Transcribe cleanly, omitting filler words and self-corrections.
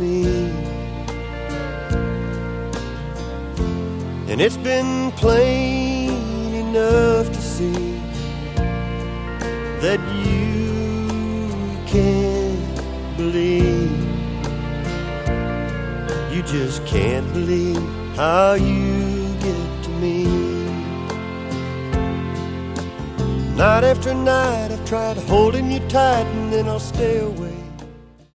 me. And it's been plain enough to see that you can't believe. You just can't believe how you get to me. Night after night I've tried holding you tight, and then I'll stay away